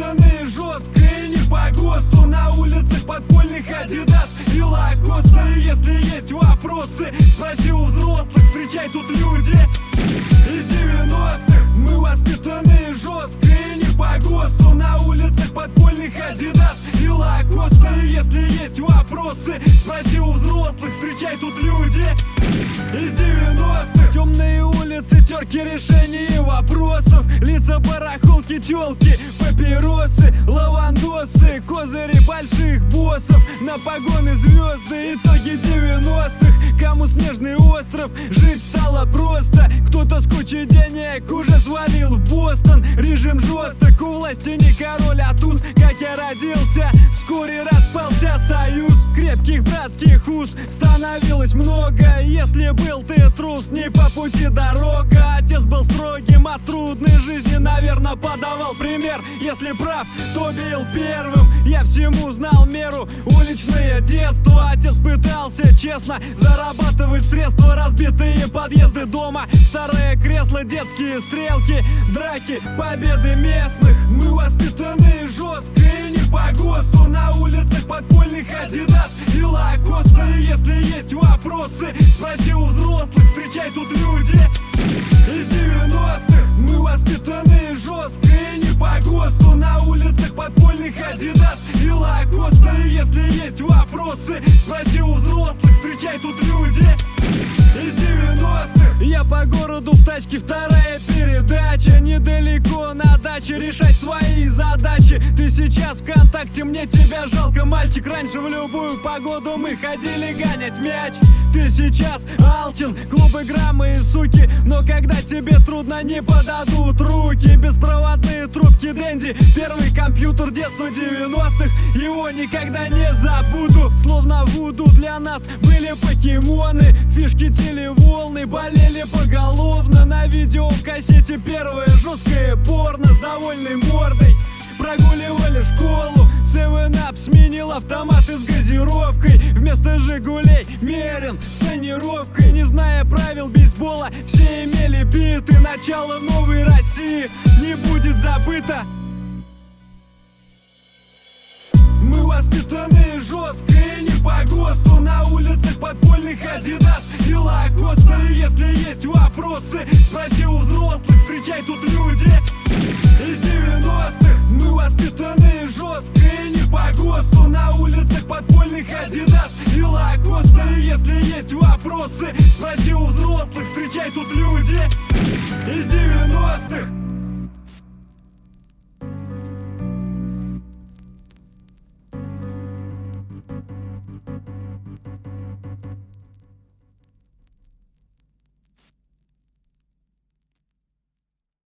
воспитаны жестко и не по ГОСТу. На улицах подпольных Адидас и Лакоста. И если есть вопросы, спроси у взрослых. Встречай тут люди из 90-х. Мы воспитаны жестко и не по ГОСТу. На улицах подпольных Адидас и Лакоста. И если есть вопросы, спроси у взрослых. Встречай тут люди из 90-х. Темные улицы, терки решений вопросов. Лица барахолки, телки, папиросы, лавандосы, козыри больших боссов. На погоны звезды, итоги 90-х. Кому снежный остров, жить стало просто. Кто-то с кучей денег уже свалил в Бостон. Режим жесток, у власти не король, а туз. Как я родился, вскоре распался союз. Крепких братских уз становилось много. Если был ты трус, не по пути дорога. Отец был строгим, от трудной жизни, наверное, подавал пример. Если прав, то бил первым. Я всему знал меру, уличное детство. Отец пытался честно зарабатывать средства. Разбитые подъезды дома, старое кресло, детские стрелки, драки, победы местных. Мы воспитаны жестко и не по ГОСТу. На улицах подпольных Адидас и Лакоста. И если есть вопросы, спроси у взрослых. Встречай тут люди из 90-х. Мы воспитаны жестко и не по ГОСТу. На улицах подпольных Адидас и Лакоста. И если есть вопросы, спроси у взрослых. Встречай тут люди из 90-х. Я по городу в тачке, вторая передача. Недалеко на даче решать свои задачи. Ты сейчас ВКонтакте, мне тебя жалко, мальчик. Раньше в любую погоду мы ходили гонять мяч. Ты сейчас алчен, клубы, граммы и суки. Но когда тебе трудно, не подадут руки. Беспроводные трубки Дэнди, первый компьютер детства 90-х. Его никогда не забуду. Словно вуду для нас были покемоны. Фишки, телеволны, болели поголовно. На видеокассете первое жесткое порно с довольной мордой. Прогуливали школу, 7-Up сменил автоматы с газировкой. Вместо Жигулей Мерин с тонировкой. Не зная правил бейсбола, все имели биты. Начало новой России не будет забыто. Мы воспитаны жестко и не по ГОСТу. На улицах подпольных Адидас и Лакоста. И если есть вопросы, спроси у взрослых. Встречай тут люди из 90-х. Мы воспитаны жестко и не по ГОСТу. На улицах подпольных Адидас и Лакоста. И если есть вопросы, спроси у взрослых. Встречай тут люди из 90-х.